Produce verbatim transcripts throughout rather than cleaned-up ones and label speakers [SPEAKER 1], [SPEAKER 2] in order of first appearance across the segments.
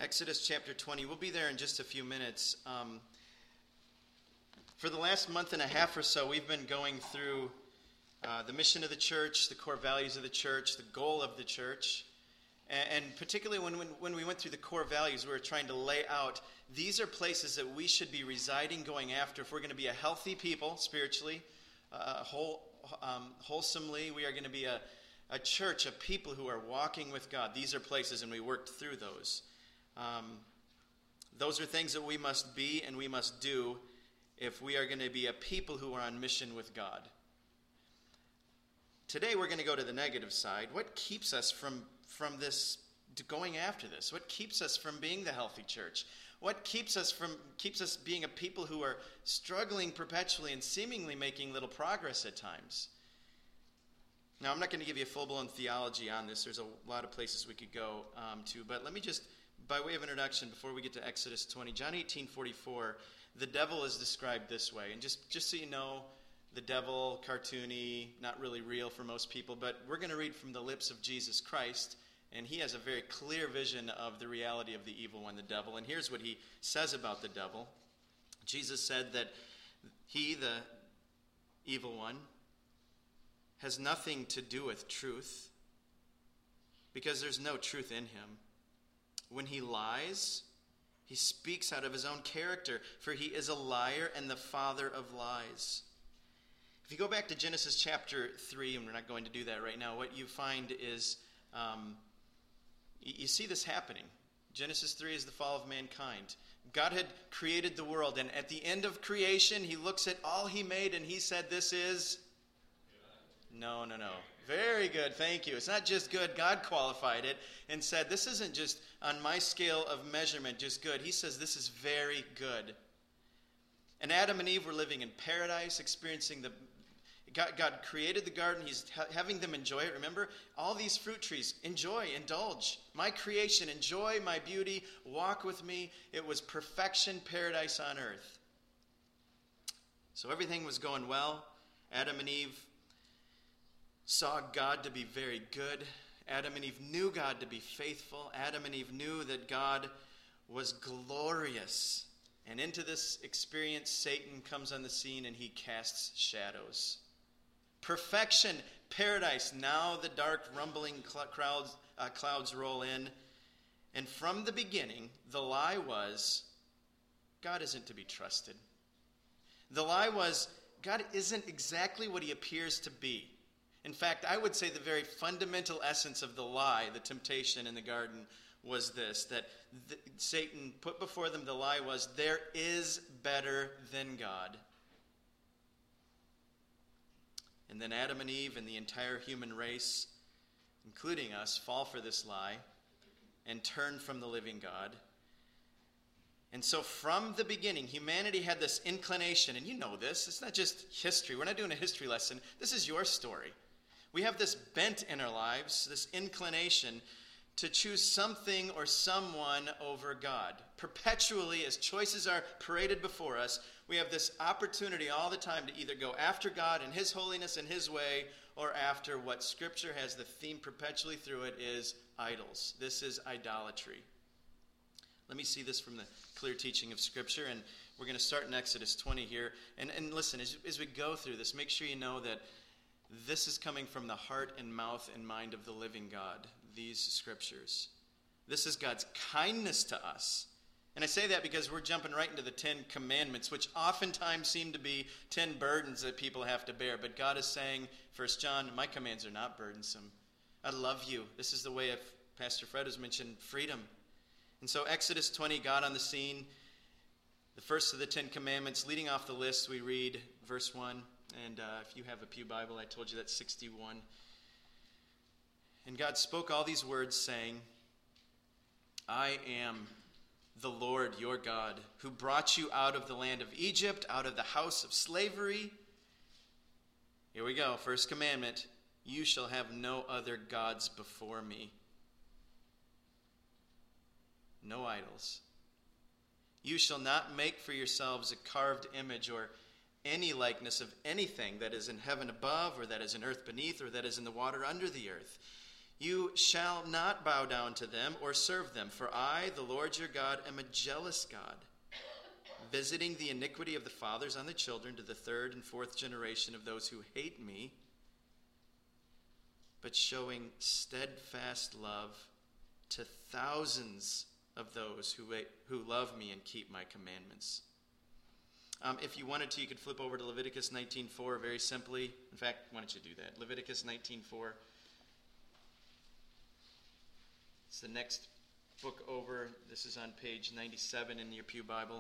[SPEAKER 1] Exodus chapter twenty. We'll be there in just a few minutes. Um, for the last month and a half or so, we've been going through uh, the mission of the church, the core values of the church, the goal of the church. And, and particularly when, when, when we went through the core values, we were trying to lay out, these are places that we should be residing, going after. If we're going to be a healthy people spiritually, uh, whole, um, wholesomely, we are going to be a, a church of people who are walking with God. These are places, and we worked through those. Um, those are things that we must be and we must do if we are going to be a people who are on mission with God. Today we're going to go to the negative side. What keeps us from, from this, going after this? What keeps us from being the healthy church? What keeps us from keeps us being a people who are struggling perpetually and seemingly making little progress at times? Now, I'm not going to give you a full-blown theology on this. There's a lot of places we could go um, to, but let me just, by way of introduction, before we get to Exodus twenty, John eighteen forty-four, the devil is described this way. And just, just so you know, the devil, cartoony, not really real for most people, but we're going to read from the lips of Jesus Christ, and he has a very clear vision of the reality of the evil one, the devil. And here's what he says about the devil. Jesus said that he, the evil one, has nothing to do with truth because there's no truth in him. When he lies, he speaks out of his own character, for he is a liar and the father of lies. If you go back to Genesis chapter three, and we're not going to do that right now, what you find is um, you, you see this happening. Genesis three is the fall of mankind. God had created the world, and at the end of creation, he looks at all he made, and he said, this is... No, no, no. Very good, thank you. It's not just good. God qualified it and said, this isn't just on my scale of measurement just good. He says this is very good. And Adam and Eve were living in paradise, experiencing the... God, God created the garden. He's ha- having them enjoy it. Remember, all these fruit trees, enjoy, indulge. My creation, enjoy my beauty, walk with me. It was perfection, paradise on earth. So everything was going well. Adam and Eve saw God to be very good. Adam and Eve knew God to be faithful. Adam and Eve knew that God was glorious. And into this experience, Satan comes on the scene and he casts shadows. Perfection, paradise. Now the dark, rumbling cl- crowds, uh, clouds roll in. And from the beginning, the lie was, God isn't to be trusted. The lie was, God isn't exactly what he appears to be. In fact, I would say the very fundamental essence of the lie, the temptation in the garden, was this, that the, Satan put before them the lie was, there is better than God. And then Adam and Eve and the entire human race, including us, fall for this lie and turn from the living God. And so from the beginning, humanity had this inclination, and you know this, it's not just history. We're not doing a history lesson. This is your story. We have this bent in our lives, this inclination to choose something or someone over God. Perpetually, as choices are paraded before us, we have this opportunity all the time to either go after God and his holiness and his way, or after what Scripture has the theme perpetually through it is idols. This is idolatry. Let me see this from the clear teaching of Scripture, and we're going to start in Exodus twenty here. And, and listen, as, as we go through this, make sure you know that this is coming from the heart and mouth and mind of the living God, these scriptures. This is God's kindness to us. And I say that because we're jumping right into the Ten Commandments, which oftentimes seem to be ten burdens that people have to bear. But God is saying, First John, my commands are not burdensome. I love you. This is the way of, Pastor Fred has mentioned, freedom. And so Exodus twenty, God on the scene. The first of the Ten Commandments, leading off the list, we read verse one. And uh, if you have a Pew Bible, I told you that's sixty-one. And God spoke all these words, saying, I am the Lord your God, who brought you out of the land of Egypt, out of the house of slavery. Here we go, first commandment. You shall have no other gods before me. No idols. You shall not make for yourselves a carved image or any likeness of anything that is in heaven above, or that is in earth beneath, or that is in the water under the earth. You shall not bow down to them or serve them, for I, the Lord your God, am a jealous God, visiting the iniquity of the fathers on the children to the third and fourth generation of those who hate me, but showing steadfast love to thousands of those who, who love me and keep my commandments. Um, if you wanted to, you could flip over to Leviticus nineteen four very simply. In fact, why don't you do that? Leviticus nineteen four. It's the next book over. This is on page ninety-seven in your Pew Bible.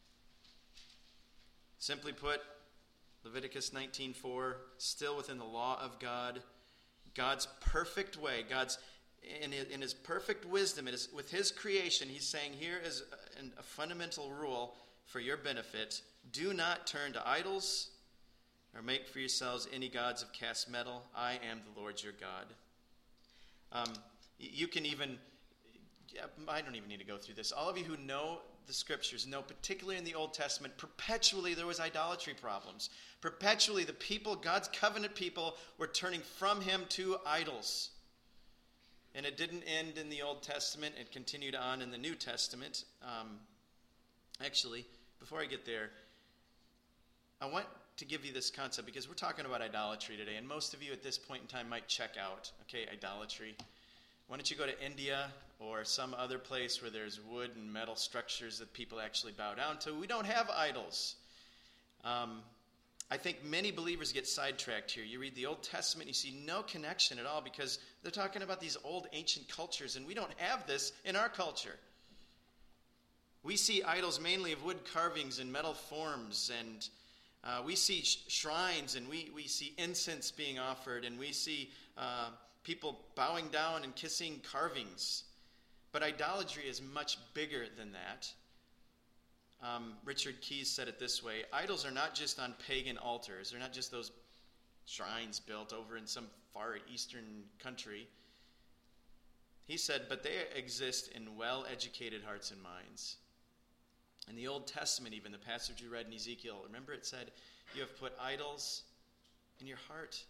[SPEAKER 1] Simply put, Leviticus nineteen four, still within the law of God, God's perfect way, God's in his, in his perfect wisdom, it is, with his creation, he's saying here is a, a fundamental rule for your benefit. Do not turn to idols or make for yourselves any gods of cast metal. I am the Lord your God. Um, you can even, I don't even need to go through this. All of you who know the scriptures know, particularly in the Old Testament, perpetually there was idolatry problems. Perpetually the people, God's covenant people, were turning from him to idols. And it didn't end in the Old Testament. It continued on in the New Testament. Um, actually, before I get there, I want to give you this concept because we're talking about idolatry today, and most of you at this point in time might check out, okay, idolatry. Why don't you go to India or some other place where there's wood and metal structures that people actually bow down to? We don't have idols. Um, I think many believers get sidetracked here. You read the Old Testament, you see no connection at all because they're talking about these old ancient cultures, and we don't have this in our culture. We see idols mainly of wood carvings and metal forms, and uh, we see sh- shrines, and we, we see incense being offered, and we see uh, people bowing down and kissing carvings. But idolatry is much bigger than that. Um, Richard Keyes said it this way: idols are not just on pagan altars. They're not just those shrines built over in some far eastern country. He said, but they exist in well-educated hearts and minds. In the Old Testament, even the passage we read in Ezekiel, remember it said, you have put idols in your heart.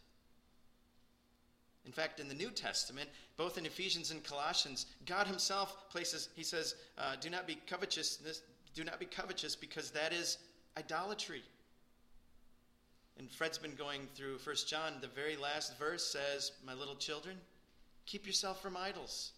[SPEAKER 1] In fact, in the New Testament, both in Ephesians and Colossians, God himself places, he says, uh, do not be covetousness, do not be covetous, because that is idolatry. And Fred's been going through First John. The very last verse says, my little children, keep yourself from idols.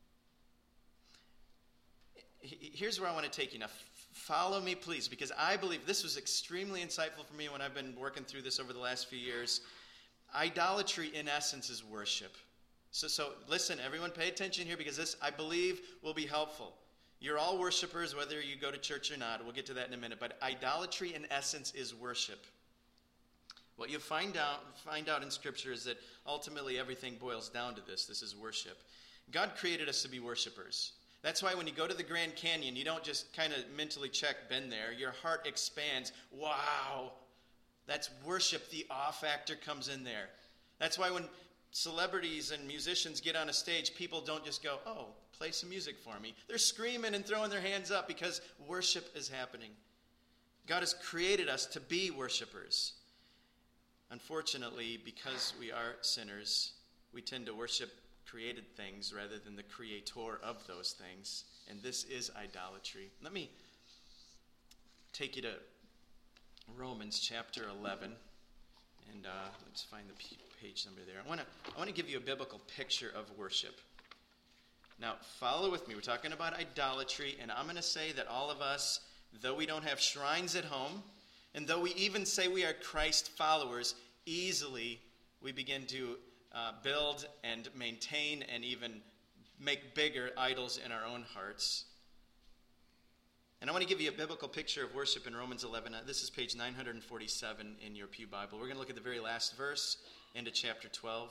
[SPEAKER 1] Here's where I want to take you. Now, follow me, please, because I believe this was extremely insightful for me when I've been working through this over the last few years. Idolatry, in essence, is worship. So, so listen, everyone pay attention here, because this, I believe, will be helpful. You're all worshipers, whether you go to church or not. We'll get to that in a minute. But idolatry, in essence, is worship. What you find out, find out in Scripture is that ultimately everything boils down to this. This is worship. God created us to be worshipers. That's why when you go to the Grand Canyon, you don't just kind of mentally check, been there. Your heart expands. Wow. That's worship. The awe factor comes in there. That's why when celebrities and musicians get on a stage, people don't just go, oh, play some music for me. They're screaming and throwing their hands up because worship is happening. God has created us to be worshipers. Unfortunately, because we are sinners, we tend to worship created things rather than the creator of those things. And this is idolatry. Let me take you to Romans chapter eleven. And uh, let's find the p- page number there. I want to I want to give you a biblical picture of worship. Now, follow with me. We're talking about idolatry, and I'm going to say that all of us, though we don't have shrines at home, and though we even say we are Christ followers, easily we begin to uh, build and maintain and even make bigger idols in our own hearts. And I want to give you a biblical picture of worship in Romans eleven. This is page nine forty-seven in your Pew Bible. We're going to look at the very last verse into chapter twelve.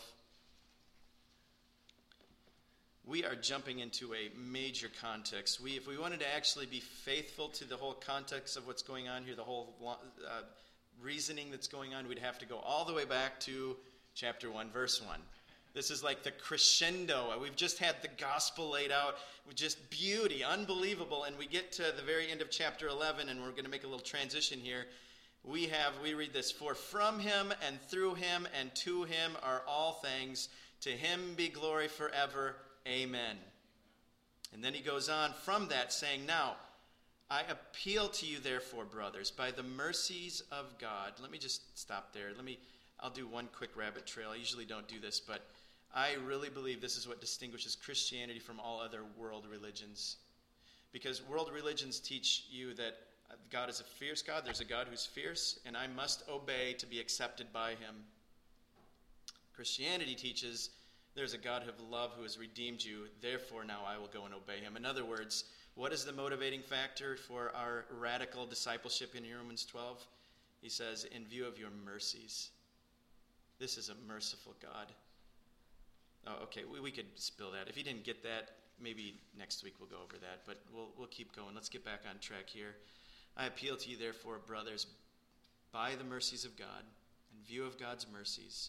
[SPEAKER 1] We are jumping into a major context. We, if we wanted to actually be faithful to the whole context of what's going on here, the whole uh, reasoning that's going on, we'd have to go all the way back to chapter one, verse one. This is like the crescendo. We've just had the gospel laid out with just beauty, unbelievable. And we get to the very end of chapter eleven, and we're going to make a little transition here. We have, we read this, for from him and through him and to him are all things. To him be glory forever. Amen. And then he goes on from that saying, now, I appeal to you, therefore, brothers, by the mercies of God. Let me just stop there. Let me, I'll do one quick rabbit trail. I usually don't do this, but I really believe this is what distinguishes Christianity from all other world religions. Because world religions teach you that God is a fierce God. There's a God who's fierce, and I must obey to be accepted by him. Christianity teaches there's a God of love who has redeemed you, therefore now I will go and obey him. In other words, what is the motivating factor for our radical discipleship in Romans twelve? He says, in view of your mercies. This is a merciful God. Oh, okay, we, we could spill that. If you didn't get that, maybe next week we'll go over that, but we'll, we'll keep going. Let's get back on track here. I appeal to you, therefore, brothers, by the mercies of God, in view of God's mercies,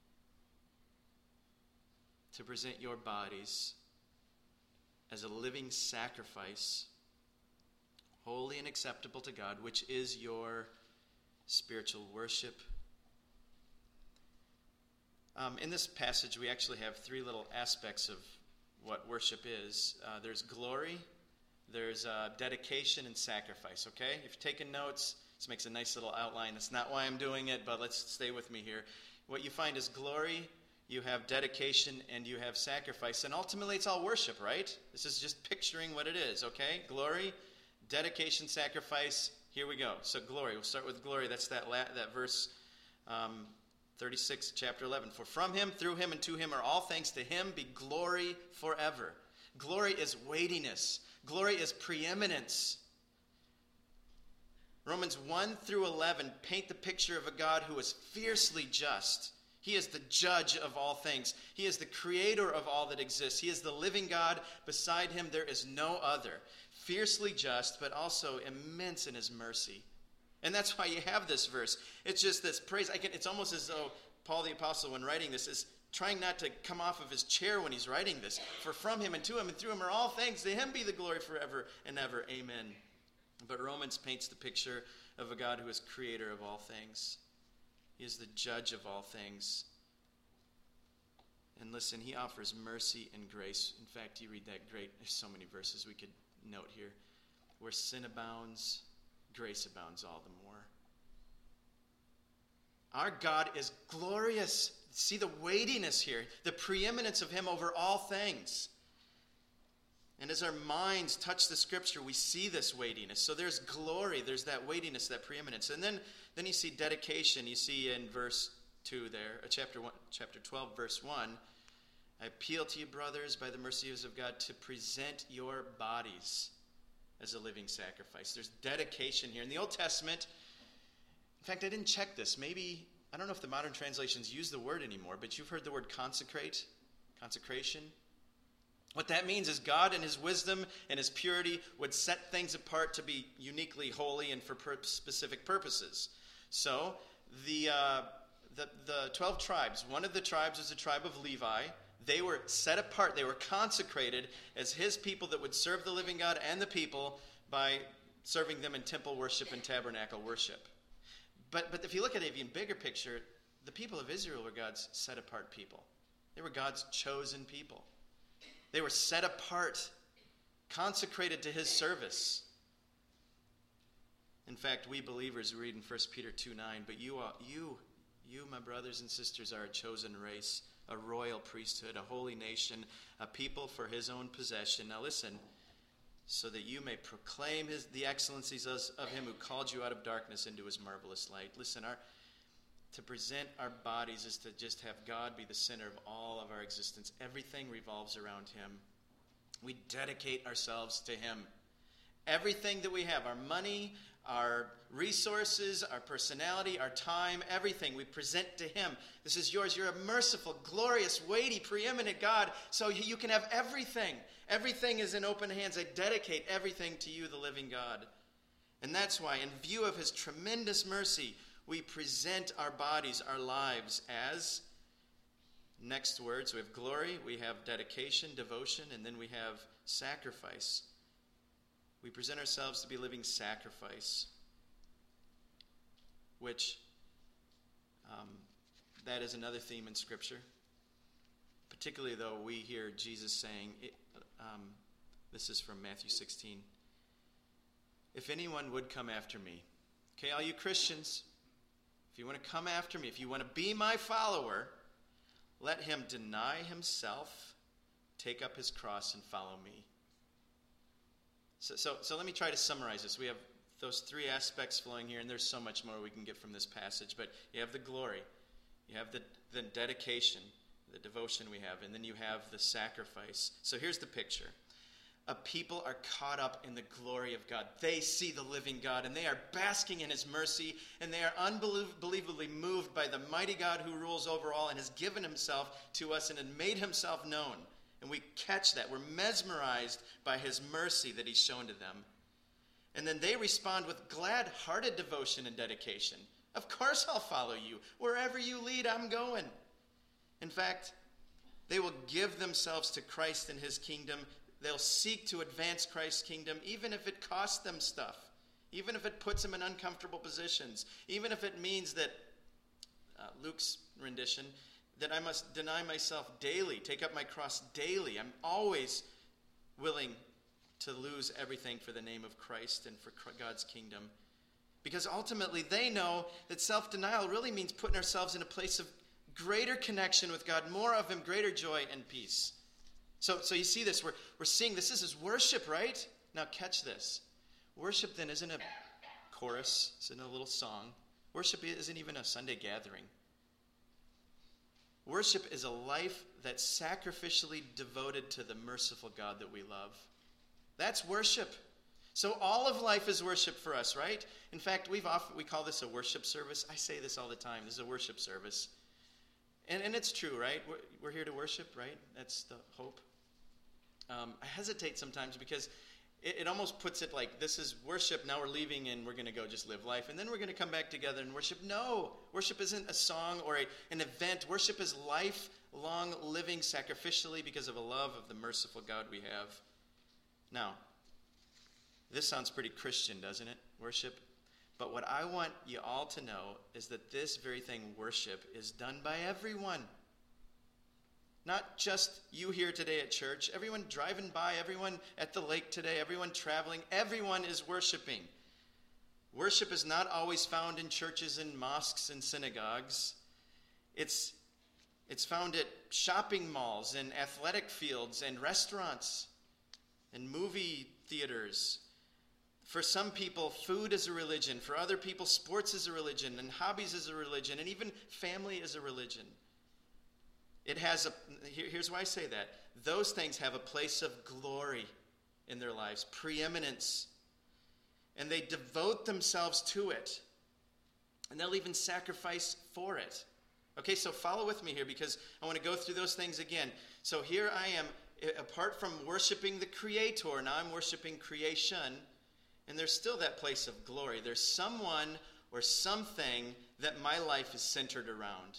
[SPEAKER 1] to present your bodies as a living sacrifice, holy and acceptable to God, which is your spiritual worship. Um, in this passage, we actually have three little aspects of what worship is. Uh, there's glory, there's uh, dedication, and sacrifice, okay? If you're taking notes, this makes a nice little outline. That's not why I'm doing it, but let's stay with me here. What you find is glory, you have dedication, and you have sacrifice. And ultimately, it's all worship, right? This is just picturing what it is, okay? Glory, dedication, sacrifice. Here we go. So glory. We'll start with glory. That's that la- that verse um, thirty-six, chapter eleven. For from him, through him, and to him are all things. To him be glory forever. Glory is weightiness. Glory is preeminence. Romans one through eleven paint the picture of a God who is fiercely just. He is the judge of all things. He is the creator of all that exists. He is the living God. Beside him there is no other. Fiercely just, but also immense in his mercy. And that's why you have this verse. It's just this praise. I can, it's almost as though Paul the Apostle, when writing this, is trying not to come off of his chair when he's writing this. For from him and to him and through him are all things. To him be the glory forever and ever. Amen. But Romans paints the picture of a God who is creator of all things. He is the judge of all things. And listen, he offers mercy and grace. In fact, you read that great, there's so many verses we could note here. Where sin abounds, grace abounds all the more. Our God is glorious. See the weightiness here, the preeminence of him over all things. And as our minds touch the scripture, we see this weightiness. So there's glory, there's that weightiness, that preeminence. And then, then you see dedication. You see in verse two there, uh, chapter one, chapter twelve, verse one. I appeal to you, brothers, by the mercies of God, to present your bodies as a living sacrifice. There's dedication here. In the Old Testament, in fact, I didn't check this. Maybe, I don't know if the modern translations use the word anymore, but you've heard the word consecrate, consecration. What that means is God in his wisdom and his purity would set things apart to be uniquely holy and for per- specific purposes. So the, uh, the the twelve tribes, one of the tribes was the tribe of Levi. They were set apart. They were consecrated as his people that would serve the living God and the people by serving them in temple worship and tabernacle worship. But, but if you look at an even bigger picture, the people of Israel were God's set apart people. They were God's chosen people. They were set apart, consecrated to his service. In fact, we believers read in First Peter two nine, but you, are, you, you, my brothers and sisters, are a chosen race, a royal priesthood, a holy nation, a people for his own possession. Now listen, so that you may proclaim his, the excellencies of, of him who called you out of darkness into his marvelous light. Listen, our, to present our bodies is to just have God be the center of all of our existence. Everything revolves around him. We dedicate ourselves to him. Everything that we have, our money, our resources, our personality, our time, everything we present to him. This is yours. You're a merciful, glorious, weighty, preeminent God, so you can have everything. Everything is in open hands. I dedicate everything to you, the living God. And that's why, in view of his tremendous mercy, we present our bodies, our lives as, next words, we have glory, we have dedication, devotion, and then we have sacrifice. We present ourselves to be living sacrifice, which um, that is another theme in Scripture. Particularly, though, we hear Jesus saying, it, um, this is from Matthew sixteen, if anyone would come after me, okay, all you Christians, if you want to come after me, if you want to be my follower, let him deny himself, take up his cross, and follow me. So, so, so let me try to summarize this. We have those three aspects flowing here, and there's so much more we can get from this passage. But you have the glory, you have the, the dedication, the devotion we have, and then you have the sacrifice. So here's the picture. A people are caught up in the glory of God. They see the living God, and they are basking in his mercy, and they are unbelievably moved by the mighty God who rules over all and has given himself to us and has made himself known. And we catch that. We're mesmerized by his mercy that he's shown to them. And then they respond with glad-hearted devotion and dedication. Of course I'll follow you. Wherever you lead, I'm going. In fact, they will give themselves to Christ and his kingdom. They'll seek to advance Christ's kingdom, even if it costs them stuff, even if it puts them in uncomfortable positions, even if it means that, uh, Luke's rendition, that I must deny myself daily, take up my cross daily. I'm always willing to lose everything for the name of Christ and for God's kingdom. Because ultimately they know that self-denial really means putting ourselves in a place of greater connection with God, more of him, greater joy and peace. So, so you see this, we're, we're seeing this, this is worship, right? Now catch this. Worship then isn't a chorus, isn't a little song. Worship isn't even a Sunday gathering. Worship is a life that's sacrificially devoted to the merciful God that we love. That's worship. So all of life is worship for us, right? In fact, we've often, we call this a worship service. I say this all the time. This is a worship service. And, and it's true, right? We're, we're here to worship, right? That's the hope. Um, I hesitate sometimes because it, it almost puts it like this is worship, now we're leaving and we're going to go just live life. And then we're going to come back together and worship. No, worship isn't a song or a, an event. Worship is lifelong living sacrificially because of a love of the merciful God we have. Now, this sounds pretty Christian, doesn't it? Worship. But what I want you all to know is that this very thing, worship, is done by everyone. Not just you here today at church. Everyone driving by, everyone at the lake today, everyone traveling, everyone is worshiping. Worship is not always found in churches and mosques and synagogues. It's, it's found at shopping malls and athletic fields and restaurants and movie theaters. For some people, food is a religion. For other people, sports is a religion, and hobbies is a religion, and even family is a religion. It has a, here, here's why I say that. Those things have a place of glory in their lives, preeminence, and they devote themselves to it, and they'll even sacrifice for it. Okay, so follow with me here because I want to go through those things again. So here I am, apart from worshiping the Creator, now I'm worshiping creation. And there's still that place of glory. There's someone or something that my life is centered around.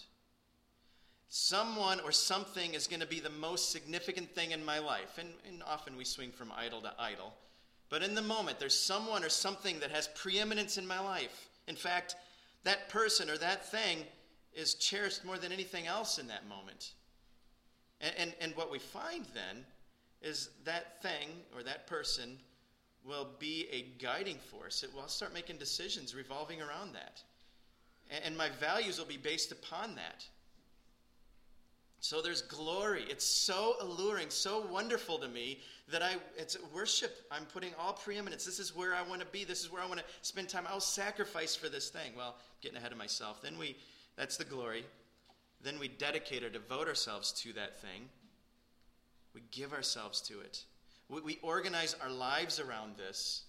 [SPEAKER 1] Someone or something is going to be the most significant thing in my life. And, and often we swing from idol to idol. But in the moment, there's someone or something that has preeminence in my life. In fact, that person or that thing is cherished more than anything else in that moment. And, and, and what we find then is that thing or that person will be a guiding force. It will start making decisions revolving around that. And my values will be based upon that. So there's glory. It's so alluring, so wonderful to me that I it's worship. I'm putting all preeminence. This is where I want to be. This is where I want to spend time. I'll sacrifice for this thing. Well, getting ahead of myself. Then we, that's the glory. Then we dedicate or devote ourselves to that thing. We give ourselves to it. We organize our lives around this.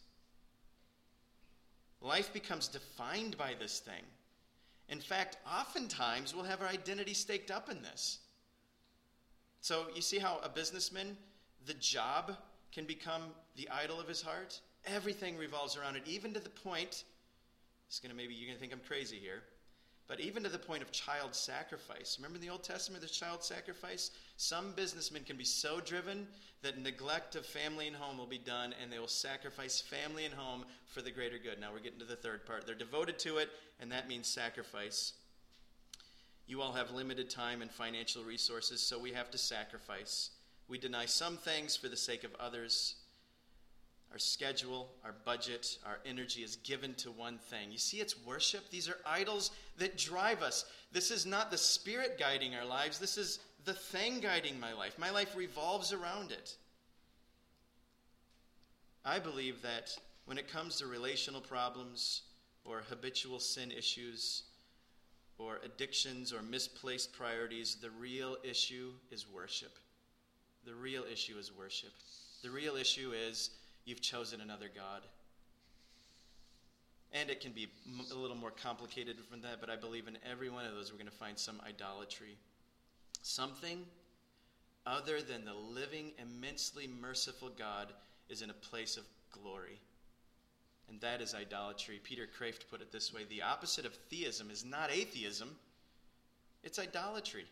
[SPEAKER 1] Life becomes defined by this thing. In fact, oftentimes we'll have our identity staked up in this. So you see how a businessman, the job can become the idol of his heart? Everything revolves around it, even to the point, it's gonna maybe you're going to think I'm crazy here, but even to the point of child sacrifice. Remember in the Old Testament, there's child sacrifice? Some businessmen can be so driven that neglect of family and home will be done, and they will sacrifice family and home for the greater good. Now we're getting to the third part. They're devoted to it, and that means sacrifice. You all have limited time and financial resources, so we have to sacrifice. We deny some things for the sake of others. Our schedule, our budget, our energy is given to one thing. You see, it's worship. These are idols that drive us. This is not the Spirit guiding our lives. This is the thing guiding my life. My life revolves around it. I believe that when it comes to relational problems or habitual sin issues or addictions or misplaced priorities, the real issue is worship. The real issue is worship. The real issue is you've chosen another God. And it can be a little more complicated from that, but I believe in every one of those we're going to find some idolatry. Something other than the living, immensely merciful God is in a place of glory. And that is idolatry. Peter Kraft put it this way: the opposite of theism is not atheism, it's idolatry.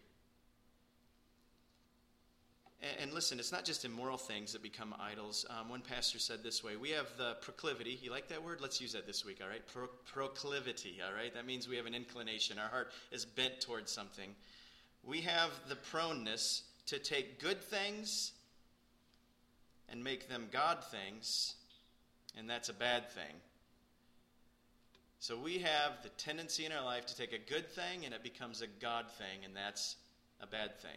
[SPEAKER 1] And listen, it's not just immoral things that become idols. Um, one pastor said this way: we have the proclivity. You like that word? Let's use that this week, all right? Pro- proclivity, all right? That means we have an inclination. Our heart is bent towards something. We have the proneness to take good things and make them God things, and that's a bad thing. So we have the tendency in our life to take a good thing and it becomes a God thing, and that's a bad thing.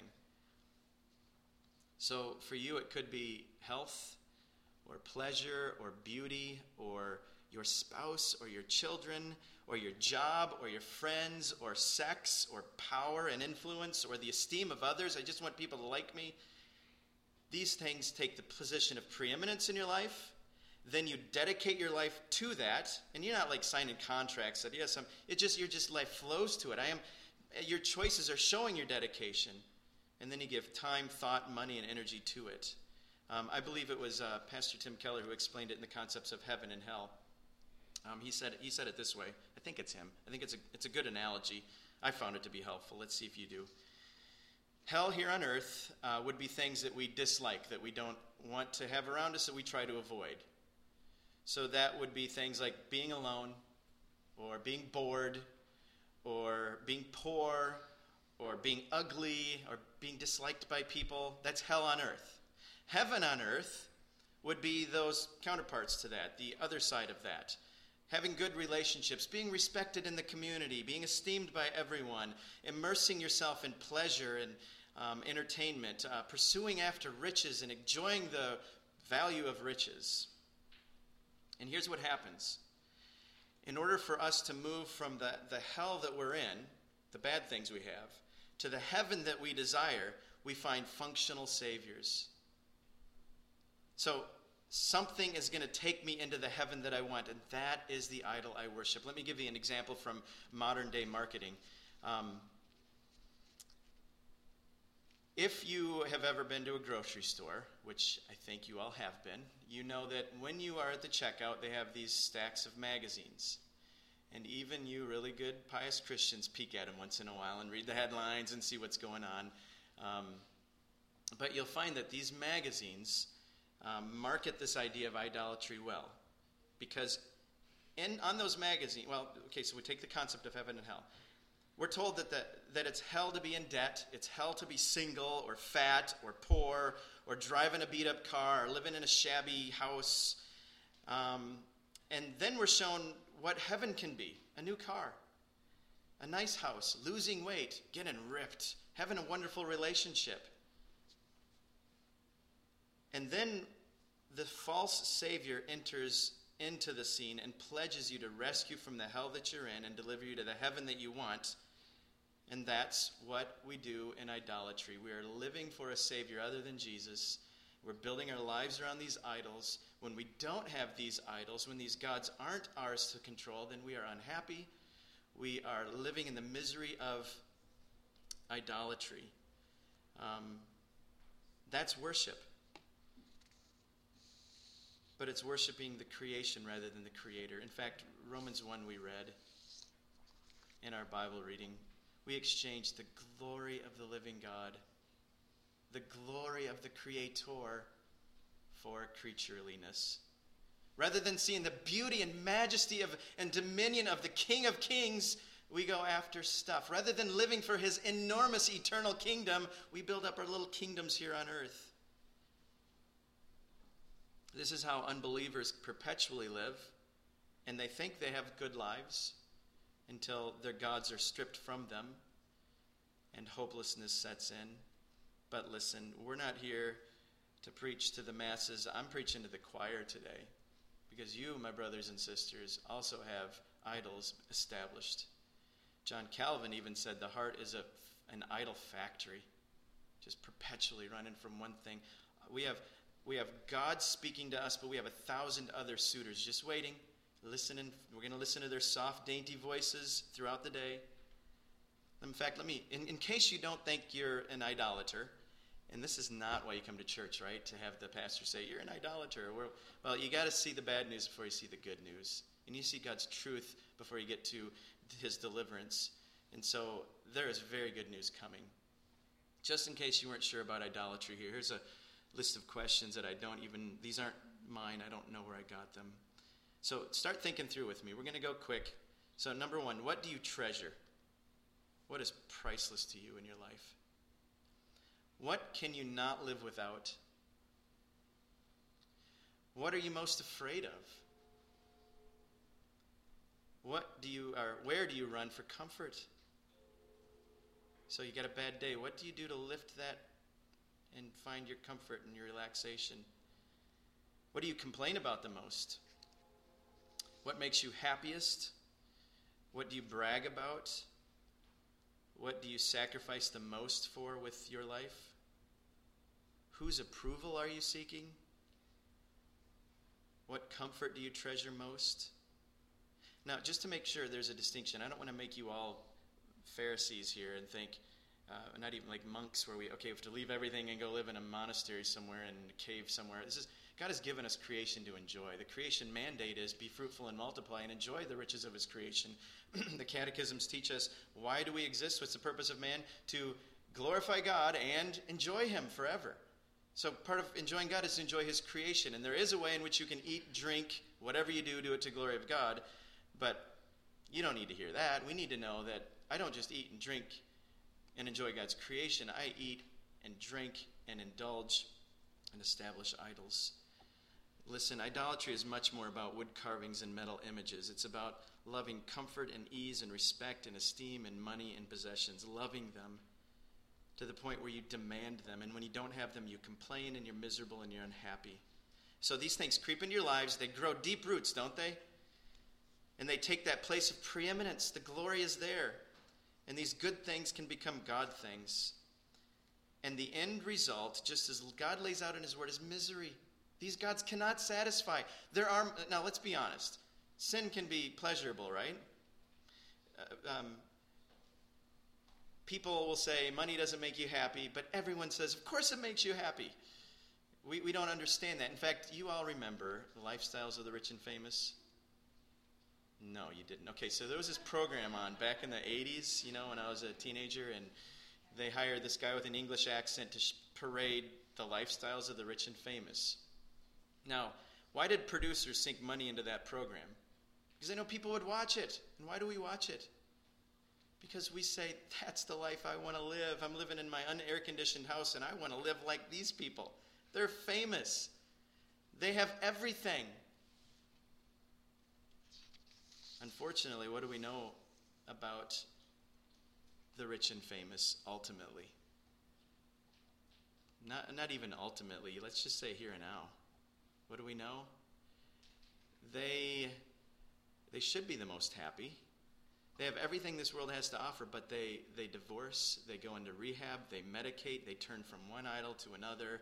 [SPEAKER 1] So for you, it could be health or pleasure or beauty or your spouse or your children or your job or your friends or sex or power and influence or the esteem of others. I just want people to like me. These things take the position of preeminence in your life. Then you dedicate your life to that, and you're not like signing contracts that yes, I'm, it just your just life flows to it. I am. Your choices are showing your dedication. And then you give time, thought, money, and energy to it. Um, I believe it was uh, Pastor Tim Keller who explained it in the concepts of heaven and hell. Um, he said he said it this way. I think it's him. I think it's a it's a good analogy. I found it to be helpful. Let's see if you do. Hell here on earth uh, would be things that we dislike, that we don't want to have around us, that we try to avoid. So that would be things like being alone, or being bored, or being poor, or being ugly, or being disliked by people. That's hell on earth. Heaven on earth would be those counterparts to that, the other side of that. Having good relationships, being respected in the community, being esteemed by everyone, immersing yourself in pleasure and um, entertainment, uh, pursuing after riches and enjoying the value of riches. And here's what happens. In order for us to move from the, the hell that we're in, the bad things we have, to the heaven that we desire, we find functional saviors. So something is going to take me into the heaven that I want, and that is the idol I worship. Let me give you an example from modern day marketing. Um, if you have ever been to a grocery store, which I think you all have been, you know that when you are at the checkout, they have these stacks of magazines. And even you really good, pious Christians peek at them once in a while and read the headlines and see what's going on. Um, but you'll find that these magazines um, market this idea of idolatry well. Because in on those magazines, well, okay, so we take the concept of heaven and hell. We're told that, the, that it's hell to be in debt, it's hell to be single or fat or poor or driving a beat-up car or living in a shabby house. Um, and then we're shown what heaven can be: a new car, a nice house, losing weight, getting ripped, having a wonderful relationship. And then the false savior enters into the scene and pledges you to rescue from the hell that you're in and deliver you to the heaven that you want. And that's what we do in idolatry. We are living for a savior other than Jesus. We're building our lives around these idols. When we don't have these idols, when these gods aren't ours to control, then we are unhappy. We are living in the misery of idolatry. Um, that's worship. But it's worshiping the creation rather than the creator. In fact, Romans one we read in our Bible reading, we exchanged the glory of the living God, the glory of the Creator, for creatureliness. Rather than seeing the beauty and majesty of and dominion of the King of Kings, We go after stuff. Rather than living for his enormous eternal kingdom, we build up our little kingdoms here on earth. This is how unbelievers perpetually live, and they think they have good lives until their gods are stripped from them and hopelessness sets in. But listen, we're not here to preach to the masses. I'm preaching to the choir today, because you, my brothers and sisters, also have idols established. John Calvin even said the heart is a, an idol factory, just perpetually running from one thing. We have we have God speaking to us, but we have a thousand other suitors just waiting, listening. We're going to listen to their soft, dainty voices throughout the day. In fact, let me, in, in case you don't think you're an idolater, and this is not why you come to church, right? To have the pastor say, you're an idolater. Well, you got to see the bad news before you see the good news. And you see God's truth before you get to his deliverance. And so there is very good news coming. Just in case you weren't sure about idolatry here, here's a list of questions that I don't even, these aren't mine. I don't know where I got them. So start thinking through with me. We're going to go quick. So number one, what do you treasure? What is priceless to you in your life? What can you not live without? What are you most afraid of? What do you, or where do you run for comfort? So you got a bad day. What do you do to lift that and find your comfort and your relaxation? What do you complain about the most? What makes you happiest? What do you brag about? What do you sacrifice the most for with your life? Whose approval are you seeking? What comfort do you treasure most? Now, just to make sure there's a distinction, I don't want to make you all Pharisees here and think, uh, not even like monks where we, okay, we have to leave everything and go live in a monastery somewhere in a cave somewhere. This is, God has given us creation to enjoy. The creation mandate is be fruitful and multiply and enjoy the riches of his creation. The catechisms teach us, why do we exist? What's the purpose of man? To glorify God and enjoy him forever. So part of enjoying God is to enjoy his creation. And there is a way in which you can eat, drink, whatever you do, do it to the glory of God. But you don't need to hear that. We need to know that I don't just eat and drink and enjoy God's creation. I eat and drink and indulge and establish idols. Listen, idolatry is much more about wood carvings and metal images. It's about loving comfort and ease and respect and esteem and money and possessions, loving them to the point where you demand them. And when you don't have them, you complain and you're miserable and you're unhappy. So these things creep into your lives. They grow deep roots, don't they? And they take that place of preeminence. The glory is there. And these good things can become God things. And the end result, just as God lays out in his word, is misery. These gods cannot satisfy. There are, now let's be honest. Sin can be pleasurable, right? Uh, um, people will say money doesn't make you happy, but everyone says, of course it makes you happy. We, we don't understand that. In fact, you all remember the lifestyles of the rich and famous? No, you didn't. Okay, so there was this program on back in the eighties, you know, when I was a teenager, and they hired this guy with an English accent to sh- parade the lifestyles of the rich and famous. Now, why did producers sink money into that program? Because they know people would watch it. And why do we watch it? Because we say, that's the life I want to live. I'm living in my un-air-conditioned house, and I want to live like these people. They're famous. They have everything. Unfortunately, what do we know about the rich and famous ultimately? Not, not even ultimately. Let's just say here and now. What do we know? They, they should be the most happy. They have everything this world has to offer, but they, they divorce, they go into rehab, they medicate, they turn from one idol to another.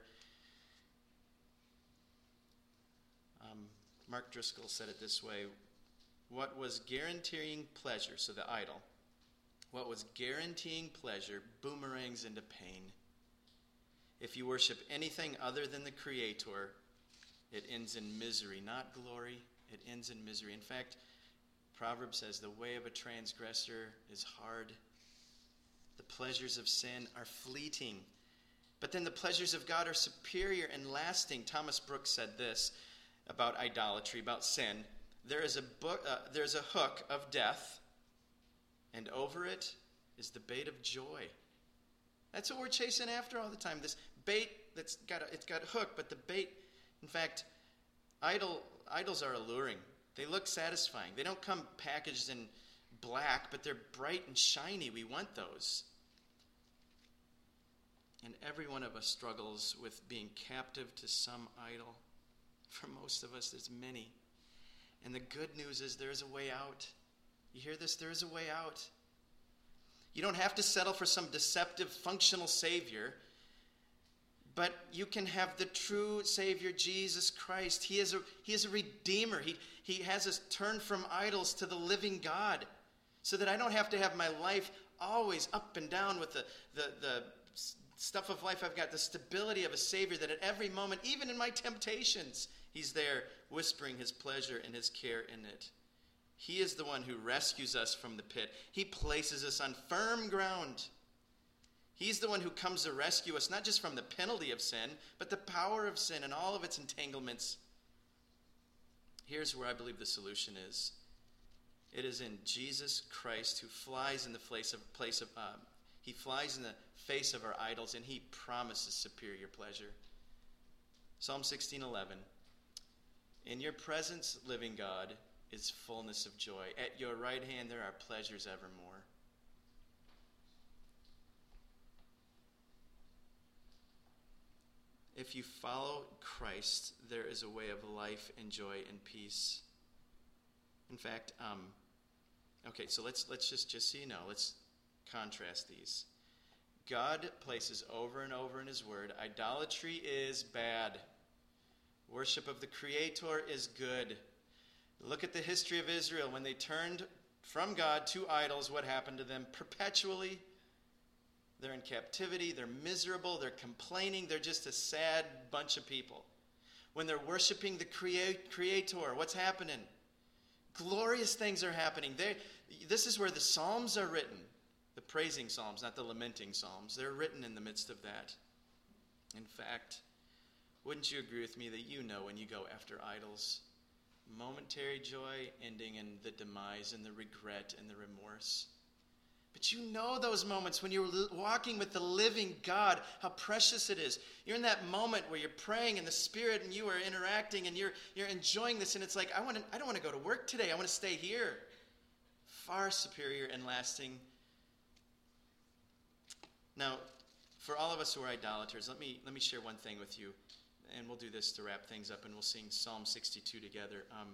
[SPEAKER 1] Um, Mark Driscoll said it this way: what was guaranteeing pleasure, so the idol, what was guaranteeing pleasure boomerangs into pain. If you worship anything other than the Creator, it ends in misery, not glory. It ends in misery. In fact, Proverbs says the way of a transgressor is hard. The pleasures of sin are fleeting. But then the pleasures of God are superior and lasting. Thomas Brooks said this about idolatry, about sin. There is a book, uh, there's a hook of death, And over it is the bait of joy. That's what we're chasing after all the time. This bait that's got a, it's got a hook, but the bait, in fact, idol idols are alluring. They look satisfying. They don't come packaged in black, but they're bright and shiny. We want those. And every one of us struggles with being captive to some idol. For most of us, there's many. And the good news is there is a way out. You hear this? There is a way out. You don't have to settle for some deceptive, functional Savior, but you can have the true Savior, Jesus Christ. He is a, he is a Redeemer. He, he has us turn from idols to the living God, so that I don't have to have my life always up and down with the, the, the stuff of life. I've got the stability of a Savior that at every moment, even in my temptations, He's there whispering His pleasure and His care in it. He is the one who rescues us from the pit. He places us on firm ground. He's the one who comes to rescue us, not just from the penalty of sin, but the power of sin and all of its entanglements. Here's where I believe the solution is. It is in Jesus Christ, who flies in the place of, place of uh, he flies in the face of our idols, and He promises superior pleasure. Psalm sixteen eleven. In your presence, living God, is fullness of joy. At your right hand there are pleasures evermore. If you follow Christ, there is a way of life and joy and peace. In fact, um, okay, so let's let's just just so you know, let's contrast these. God places over and over in His Word, idolatry is bad. Worship of the Creator is good. Look at the history of Israel. When they turned from God to idols, what happened to them? Perpetually, they're in captivity, they're miserable, they're complaining, they're just a sad bunch of people. When they're worshiping the Creator, what's happening? Glorious things are happening. They, this is where the Psalms are written. The praising Psalms, not the lamenting Psalms. They're written in the midst of that. In fact, wouldn't you agree with me that you know when you go after idols? Momentary joy ending in the demise and the regret and the remorse. But you know those moments when you're walking with the living God, how precious it is. You're in that moment where you're praying in the Spirit and you are interacting and you're you're enjoying this, and it's like, I want to I don't want to go to work today. I want to stay here. Far superior and lasting. Now, for all of us who are idolaters, let me let me share one thing with you, and we'll do this to wrap things up, and we'll sing Psalm sixty-two together. Um,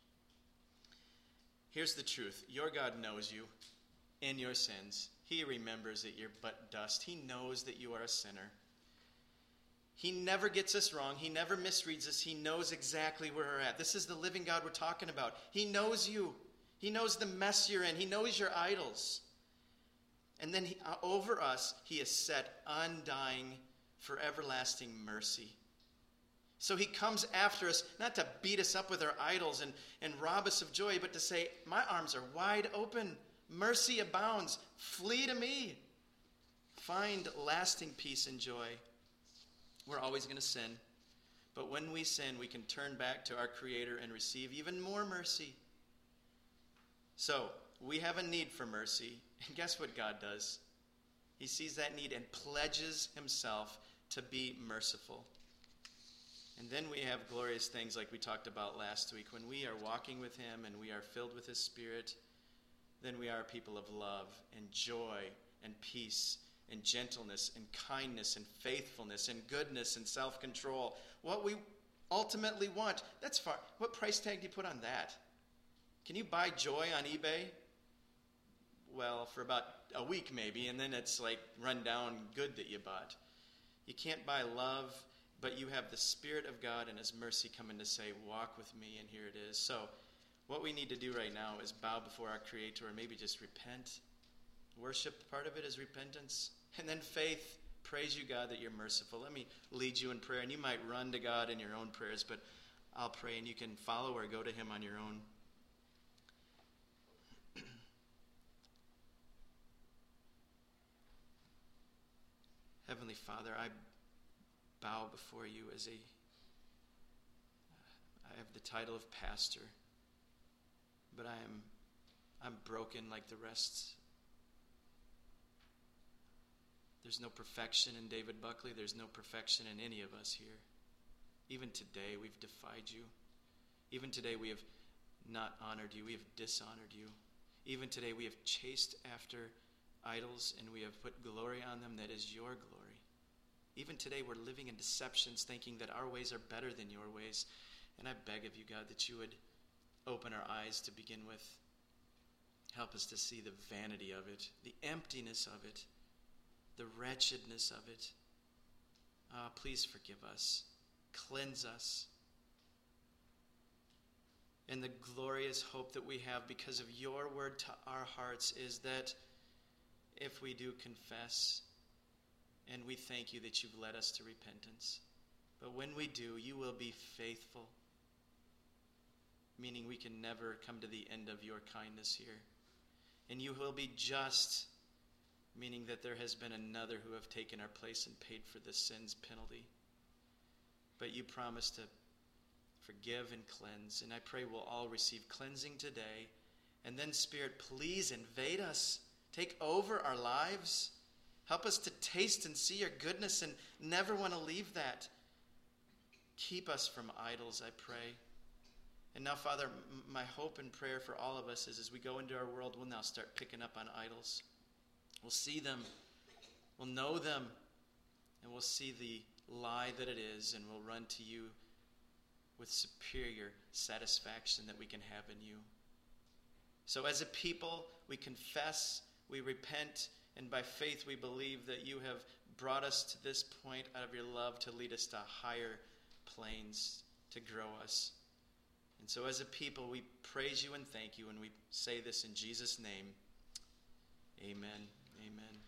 [SPEAKER 1] here's the truth. Your God knows you in your sins. He remembers that you're but dust. He knows that you are a sinner. He never gets us wrong. He never misreads us. He knows exactly where we're at. This is the living God we're talking about. He knows you. He knows the mess you're in. He knows your idols. And then he, uh, over us, He has set undying, for everlasting mercy. So He comes after us, not to beat us up with our idols and, and rob us of joy, but to say, my arms are wide open. Mercy abounds. Flee to me. Find lasting peace and joy. We're always going to sin. But when we sin, we can turn back to our Creator and receive even more mercy. So, we have a need for mercy. And guess what God does? He sees that need and pledges Himself to be merciful. And then we have glorious things like we talked about last week. When we are walking with Him and we are filled with His Spirit, then we are people of love and joy and peace and gentleness and kindness and faithfulness and goodness and self-control. What we ultimately want. That's far. What price tag do you put on that? Can you buy joy on eBay? Well, for about a week maybe, and then it's like run down good that you bought. You can't buy love, but you have the Spirit of God and His mercy coming to say, walk with me, and here it is. So what we need to do right now is bow before our Creator and maybe just repent. Worship, part of it is repentance. And then faith, praise you, God, that you're merciful. Let me lead you in prayer, and you might run to God in your own prayers, but I'll pray, and you can follow or go to Him on your own. Heavenly Father, I bow before you as a, I have the title of pastor, but I am, I'm broken like the rest There's no perfection in David Buckley. There's no perfection in any of us here. Even today, we've defied you. Even today, we have not honored you. We have dishonored you. Even today, we have chased after idols, and we have put glory on them that is your glory. Even today, we're living in deceptions, thinking that our ways are better than your ways. And I beg of you, God, that you would open our eyes to begin with. Help us to see the vanity of it, the emptiness of it, the wretchedness of it. Ah, please forgive us. Cleanse us. And the glorious hope that we have because of your word to our hearts is that if we do confess, and we thank you that you've led us to repentance, but when we do, you will be faithful, meaning we can never come to the end of your kindness here. And you will be just, meaning that there has been another who have taken our place and paid for the sin's penalty. But you promise to forgive and cleanse, and I pray we'll all receive cleansing today. And then, Spirit, please invade us. Take over our lives. Help us to taste and see your goodness and never want to leave that. Keep us from idols, I pray. And now, Father, m- my hope and prayer for all of us is as we go into our world, we'll now start picking up on idols. We'll see them. We'll know them. And we'll see the lie that it is, and we'll run to you with superior satisfaction that we can have in you. So as a people, we confess, we repent, and by faith we believe that you have brought us to this point out of your love to lead us to higher planes, to grow us. And so as a people, we praise you and thank you, and we say this in Jesus' name. Amen. Amen.